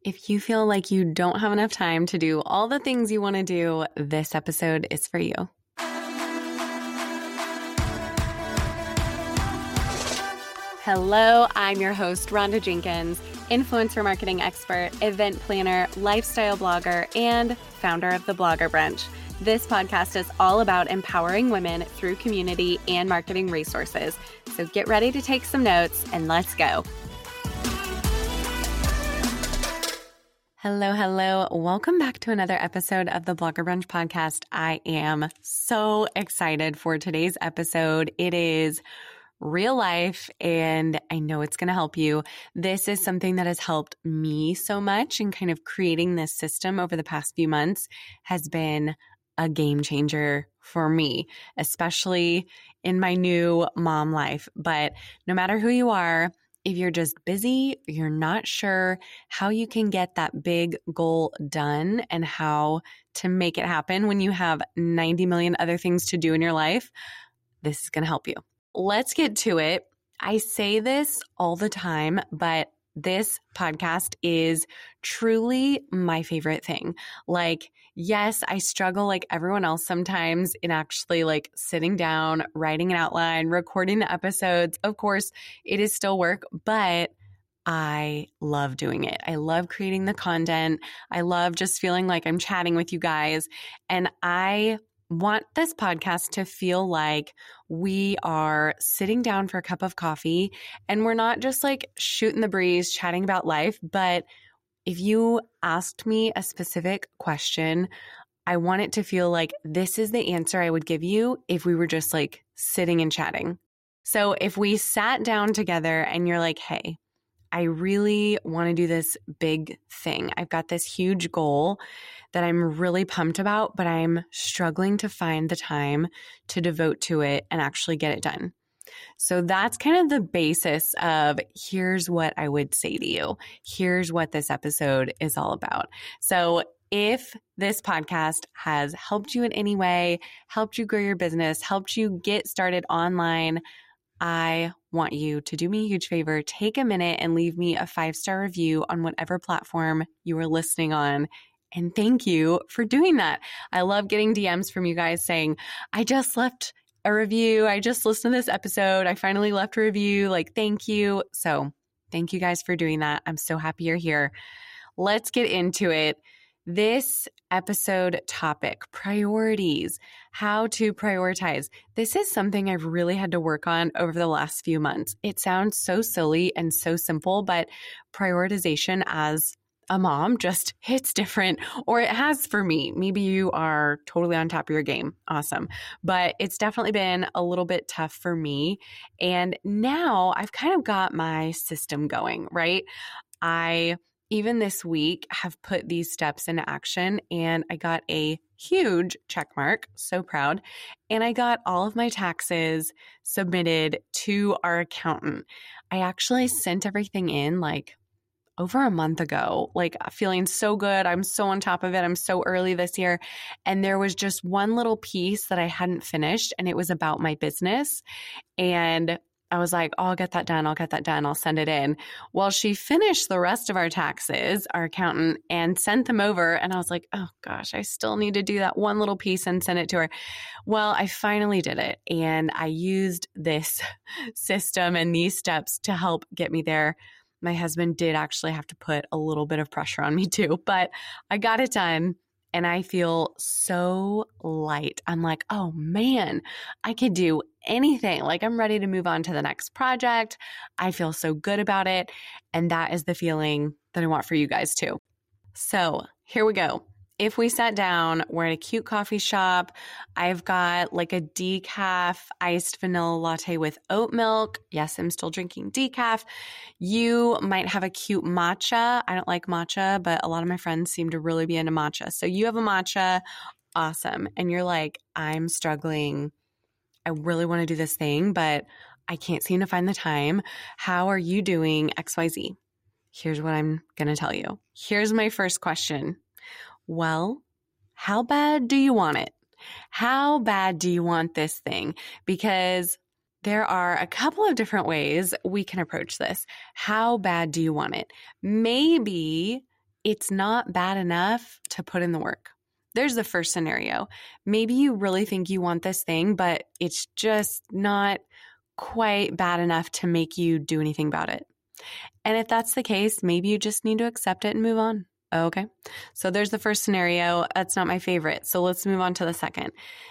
If you feel like you don't have enough time to do all the things you want to do, this episode is for you. Hello, I'm your host, Rhonda Jenkins, influencer marketing expert, event planner, lifestyle blogger, and founder of the Blogger Brunch. This podcast is all about empowering women through community and marketing resources. So get ready to take some notes and let's go. Hello. Welcome back to another episode of the Blogger Brunch podcast. I am so excited for today's episode. It is real life, and I know it's going to help you. This is something that has helped me so much, and kind of creating this system over the past few months has been a game changer for me, especially in my new mom life. But no matter who you are, if you're just busy, you're not sure how you can get that big goal done and how to make it happen when you have 90 million other things to do in your life, this is going to help you. Let's get to it. I say this all the time, but this podcast is truly my favorite thing. Like, yes, I struggle like everyone else sometimes in actually like sitting down, writing an outline, recording the episodes. Of course, it is still work, but I love doing it. I love creating the content. I love just feeling like I'm chatting with you guys. And I want this podcast to feel like we are sitting down for a cup of coffee and we're not just like shooting the breeze, chatting about life. But if you asked me a specific question, I want it to feel like this is the answer I would give you if we were just like sitting and chatting. So if we sat down together and you're like, hey, I really want to do this big thing. I've got this huge goal that I'm really pumped about, but I'm struggling to find the time to devote to it and actually get it done. So that's kind of the basis of here's what I would say to you. Here's what this episode is all about. So if this podcast has helped you in any way, helped you grow your business, helped you get started online, I want you to do me a huge favor. Take a minute and leave me a 5-star review on whatever platform you are listening on. And thank you for doing that. I love getting DMs from you guys saying, I just left a review. I just listened to this episode. I finally left a review. Like, thank you. So thank you guys for doing that. I'm so happy you're here. Let's get into it. This episode topic, priorities, how to prioritize. This is something I've really had to work on over the last few months. It sounds so silly and so simple, but prioritization as a mom just hits different, or it has for me. Maybe you are totally on top of your game. Awesome. But it's definitely been a little bit tough for me. And now I've kind of got my system going, right? Even this week, have put these steps into action, and I got a huge check mark. So proud. And I got all of my taxes submitted to our accountant. I actually sent everything in like over a month ago, like feeling so good. I'm so on top of it. I'm so early this year. And there was just one little piece that I hadn't finished, and it was about my business. And I was like, oh, I'll get that done. I'll send it in. Well, she finished the rest of our taxes, our accountant, and sent them over. And I was like, oh gosh, I still need to do that one little piece and send it to her. Well, I finally did it. And I used this system and these steps to help get me there. My husband did actually have to put a little bit of pressure on me too, but I got it done. And I feel so light. I'm like, oh man, I could do anything. Like, I'm ready to move on to the next project. I feel so good about it. And that is the feeling that I want for you guys too. So here we go. If we sat down, we're at a cute coffee shop. I've got like a decaf iced vanilla latte with oat milk. Yes, I'm still drinking decaf. You might have a cute matcha. I don't like matcha, but a lot of my friends seem to really be into matcha. So you have a matcha. Awesome. And you're like, I'm struggling. I really want to do this thing, but I can't seem to find the time. How are you doing XYZ? Here's what I'm going to tell you. Here's my first question. Well, how bad do you want it? How bad do you want this thing? Because there are a couple of different ways we can approach this. How bad do you want it? Maybe it's not bad enough to put in the work. There's the first scenario. Maybe you really think you want this thing, but it's just not quite bad enough to make you do anything about it. And if that's the case, maybe you just need to accept it and move on. Okay. So there's the first scenario. That's not my favorite. So let's move on to the second.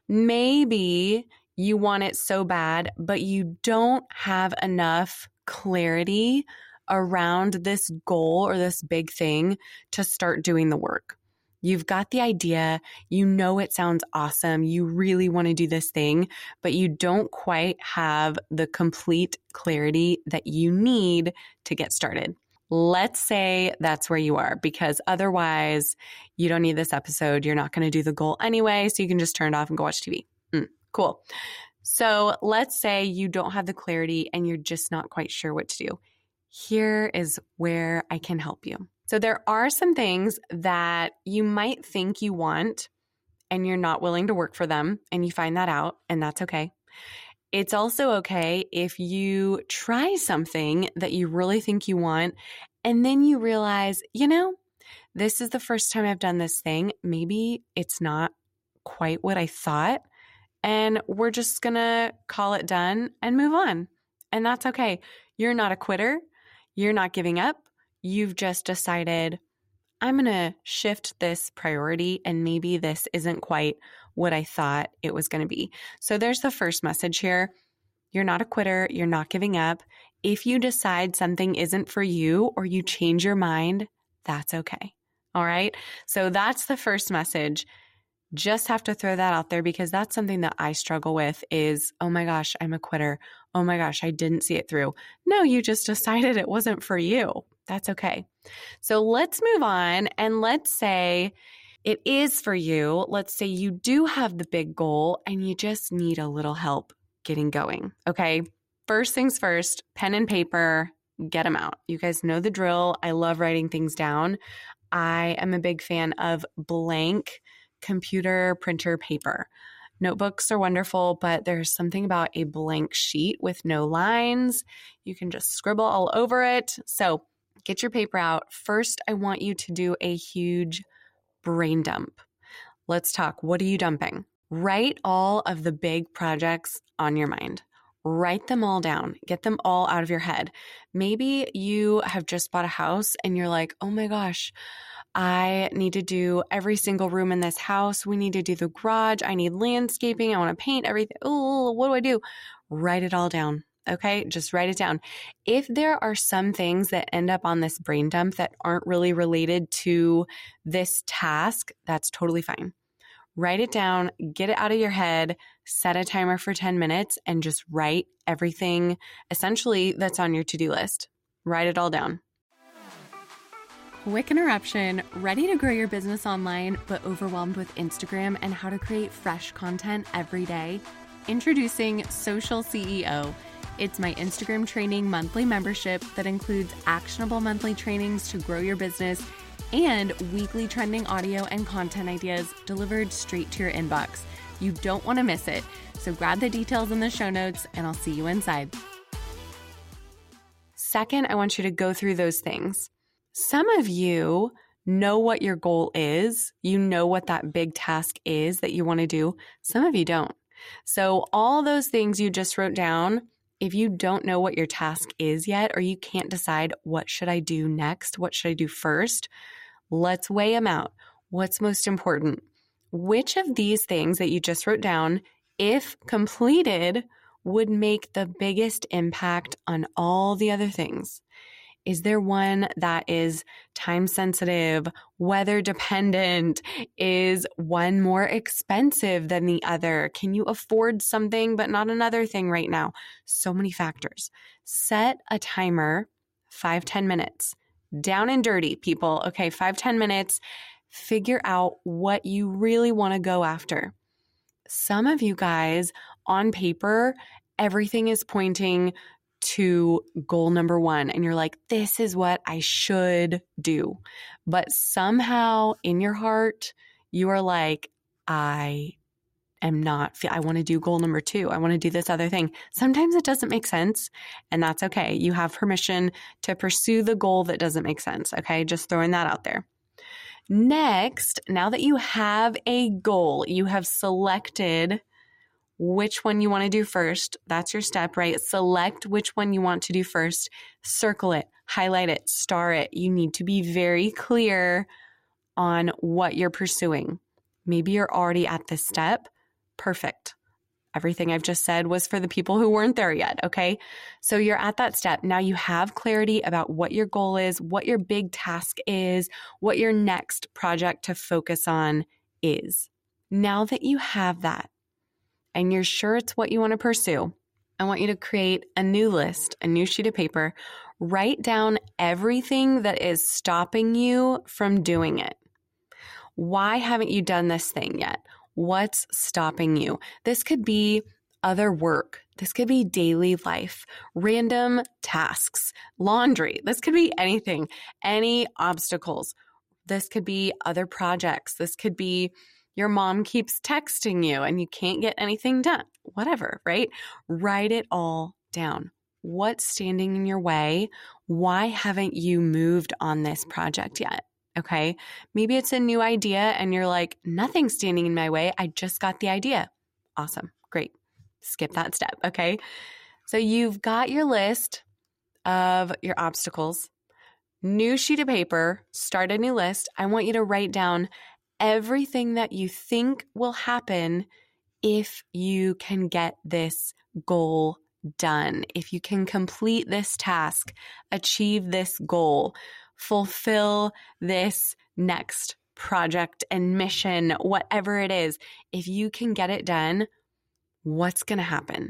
Maybe you want it so bad, but you don't have enough clarity around this goal or this big thing to start doing the work. You've got the idea, you know it sounds awesome, you really want to do this thing, but you don't quite have the complete clarity that you need to get started. Let's say that's where you are, because otherwise you don't need this episode. You're not going to do the goal anyway, so you can just turn it off and go watch TV. Cool. So let's say you don't have the clarity and you're just not quite sure what to do. Here is where I can help you. So there are some things that you might think you want and you're not willing to work for them, and you find that out, and that's okay. It's also okay if you try something that you really think you want and then you realize, this is the first time I've done this thing. Maybe it's not quite what I thought, and we're just going to call it done and move on. And that's okay. You're not a quitter. You're not giving up. You've just decided, I'm going to shift this priority, and maybe this isn't quite what I thought it was going to be. So there's the first message here. You're not a quitter. You're not giving up. If you decide something isn't for you or you change your mind, that's okay. All right. So that's the first message. Just have to throw that out there because that's something that I struggle with is, oh my gosh, I'm a quitter. Oh my gosh, I didn't see it through. No, you just decided it wasn't for you. That's okay. So let's move on and let's say it is for you. Let's say you do have the big goal and you just need a little help getting going. Okay. First things first, pen and paper, get them out. You guys know the drill. I love writing things down. I am a big fan of blank computer printer paper. Notebooks are wonderful, but there's something about a blank sheet with no lines. You can just scribble all over it. So get your paper out. First, I want you to do a huge brain dump. Let's talk. What are you dumping? Write all of the big projects on your mind. Write them all down. Get them all out of your head. Maybe you have just bought a house and you're like, oh my gosh, I need to do every single room in this house. We need to do the garage. I need landscaping. I want to paint everything. Oh, what do I do? Write it all down. Okay, just write it down. If there are some things that end up on this brain dump that aren't really related to this task, that's totally fine. Write it down, get it out of your head, set a timer for 10 minutes, and just write everything essentially that's on your to-do list. Write it all down. Quick interruption. Ready to grow your business online, but overwhelmed with Instagram and how to create fresh content every day? Introducing Social CEO. It's my Instagram training monthly membership that includes actionable monthly trainings to grow your business and weekly trending audio and content ideas delivered straight to your inbox. You don't want to miss it. So grab the details in the show notes and I'll see you inside. Second, I want you to go through those things. Some of you know what your goal is. You know what that big task is that you want to do. Some of you don't. So all those things you just wrote down, if you don't know what your task is yet, or you can't decide what should I do next, what should I do first, let's weigh them out. What's most important? Which of these things that you just wrote down, if completed, would make the biggest impact on all the other things? Is there one that is time sensitive, weather dependent? Is one more expensive than the other? Can you afford something but not another thing right now? So many factors. Set a timer, 5-10 minutes. Down and dirty, people. Okay, 5-10 minutes. Figure out what you really want to go after. Some of you guys, on paper, everything is pointing to goal number 1. And you're like, this is what I should do. But somehow in your heart, you are like, I want to do goal number 2. I want to do this other thing. Sometimes it doesn't make sense, and that's okay. You have permission to pursue the goal that doesn't make sense. Okay. Just throwing that out there. Next, now that you have a goal, you have selected which one you want to do first. That's your step, right? Select which one you want to do first. Circle it, highlight it, star it. You need to be very clear on what you're pursuing. Maybe you're already at this step. Perfect. Everything I've just said was for the people who weren't there yet, okay? So you're at that step. Now you have clarity about what your goal is, what your big task is, what your next project to focus on is. Now that you have that and you're sure it's what you want to pursue, I want you to create a new list, a new sheet of paper. Write down everything that is stopping you from doing it. Why haven't you done this thing yet? What's stopping you? This could be other work. This could be daily life, random tasks, laundry. This could be anything, any obstacles. This could be other projects. This could be your mom keeps texting you and you can't get anything done. Whatever, right? Write it all down. What's standing in your way? Why haven't you moved on this project yet? Okay. Maybe it's a new idea and you're like, nothing's standing in my way. I just got the idea. Awesome. Great. Skip that step. Okay. So you've got your list of your obstacles, new sheet of paper, start a new list. I want you to write down everything that you think will happen if you can get this goal done, if you can complete this task, achieve this goal, fulfill this next project and mission, whatever it is. If you can get it done, what's going to happen?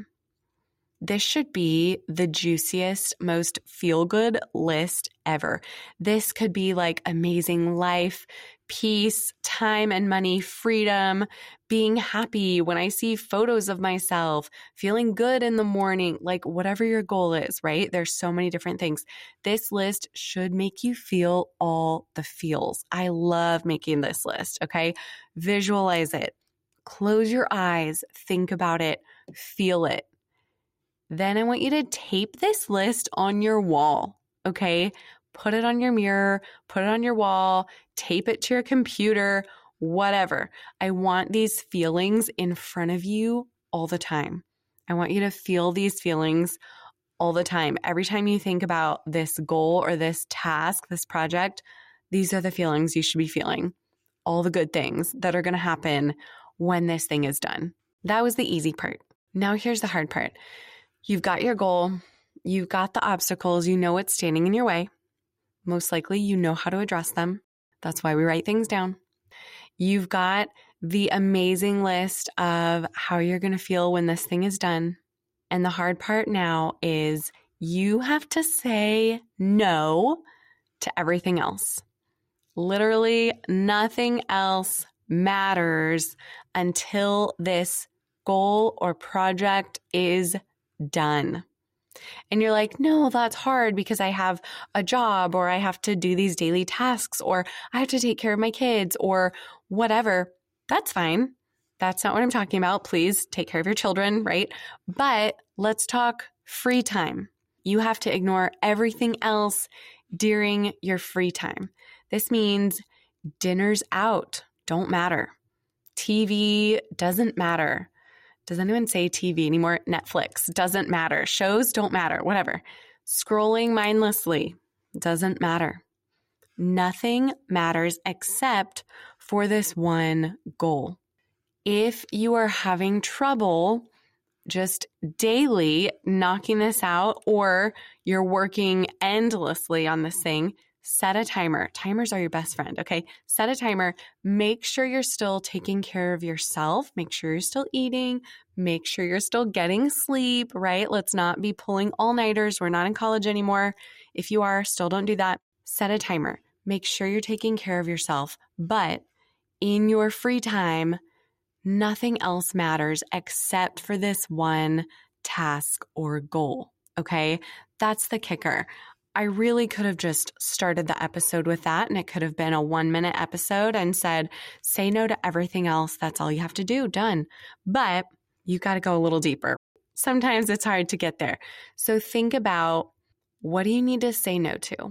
This should be the juiciest, most feel-good list ever. This could be like amazing life, peace, time and money, freedom, being happy when I see photos of myself, feeling good in the morning, like whatever your goal is, right? There's so many different things. This list should make you feel all the feels. I love making this list, okay? Visualize it. Close your eyes, think about it, feel it. Then I want you to tape this list on your wall, okay? Put it on your mirror, put it on your wall, tape it to your computer, whatever. I want these feelings in front of you all the time. I want you to feel these feelings all the time. Every time you think about this goal or this task, this project, these are the feelings you should be feeling. All the good things that are going to happen when this thing is done. That was the easy part. Now here's the hard part. You've got your goal. You've got the obstacles. You know what's standing in your way. Most likely, you know how to address them. That's why we write things down. You've got the amazing list of how you're going to feel when this thing is done. And the hard part now is you have to say no to everything else. Literally, nothing else matters until this goal or project is done. And you're like, no, that's hard because I have a job or I have to do these daily tasks or I have to take care of my kids or whatever. That's fine. That's not what I'm talking about. Please take care of your children, right? But let's talk free time. You have to ignore everything else during your free time. This means dinners out don't matter. TV doesn't matter. Does anyone say TV anymore? Netflix doesn't matter. Shows don't matter. Whatever. Scrolling mindlessly doesn't matter. Nothing matters except for this one goal. If you are having trouble just daily knocking this out or you're working endlessly on this thing, set a timer. Timers are your best friend, okay? Set a timer. Make sure you're still taking care of yourself. Make sure you're still eating. Make sure you're still getting sleep, right? Let's not be pulling all-nighters. We're not in college anymore. If you are, still don't do that. Set a timer. Make sure you're taking care of yourself. But in your free time, nothing else matters except for this one task or goal, okay? That's the kicker. I really could have just started the episode with that, and it could have been a 1-minute episode and said, say no to everything else. That's all you have to do. Done. But you got to go a little deeper. Sometimes it's hard to get there. So think about, what do you need to say no to?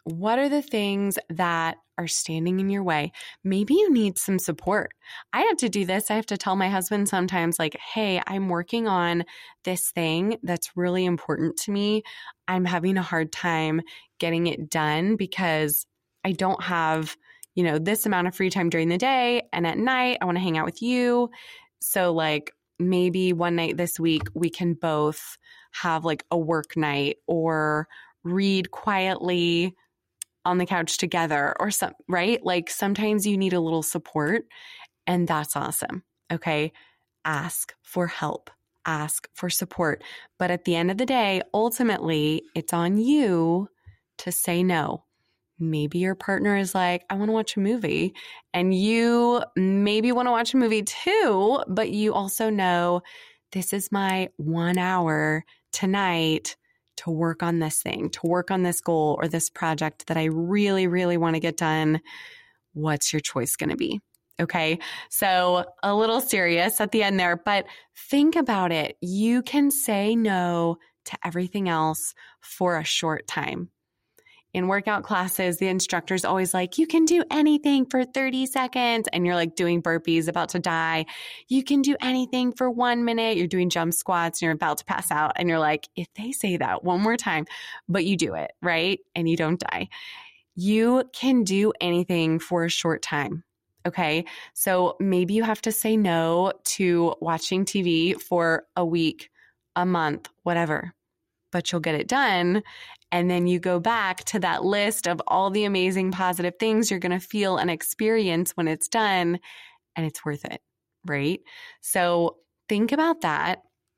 What are the things that are standing in your way? Maybe you need some support. I have to do this. I have to tell my husband sometimes, like, hey, I'm working on this thing that's really important to me. I'm having a hard time getting it done because I don't have, this amount of free time during the day. And at night, I want to hang out with you. So, like, maybe one night this week, we can both have like a work night or read quietly on the couch together or something, right? Like sometimes you need a little support, and that's awesome. Okay. Ask for help, ask for support. But at the end of the day, ultimately, it's on you to say no. Maybe your partner is like, I want to watch a movie, and you maybe want to watch a movie too, but you also know this is my 1 hour tonight to work on this thing, to work on this goal or this project that I really, really want to get done. What's your choice going to be? Okay. So a little serious at the end there, but think about it. You can say no to everything else for a short time. In workout classes, the instructor's always like, you can do anything for 30 seconds. And you're like doing burpees, about to die. You can do anything for 1 minute. You're doing jump squats and you're about to pass out. And you're like, if they say that one more time, but you do it, right? And you don't die. You can do anything for a short time. Okay. So maybe you have to say no to watching TV for a week, a month, whatever, but you'll get it done. And then you go back to that list of all the amazing positive things you're going to feel and experience when it's done, and it's worth it, right? So think about that.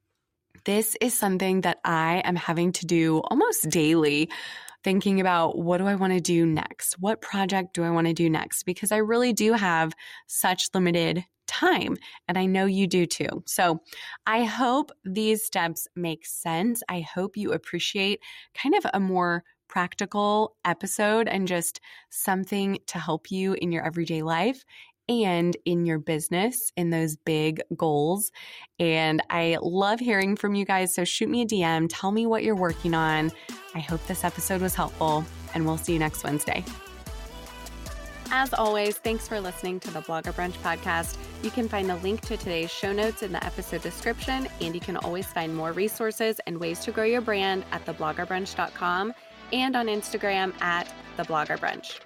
This is something that I am having to do almost daily, thinking about what do I want to do next? What project do I want to do next? Because I really do have such limited time, and I know you do too. So I hope these steps make sense. I hope you appreciate kind of a more practical episode and just something to help you in your everyday life and in your business, in those big goals. And I love hearing from you guys. So shoot me a DM. Tell me what you're working on. I hope this episode was helpful, and we'll see you next Wednesday. As always, thanks for listening to the Blogger Brunch podcast. You can find the link to today's show notes in the episode description, and you can always find more resources and ways to grow your brand at thebloggerbrunch.com and on Instagram at thebloggerbrunch.